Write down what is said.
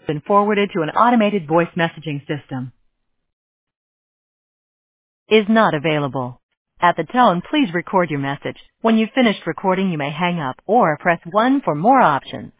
been forwarded to an automated voice messaging system. Is not available. At the tone, please record your message. When you've finished recording, you may hang up or press 1 for more options.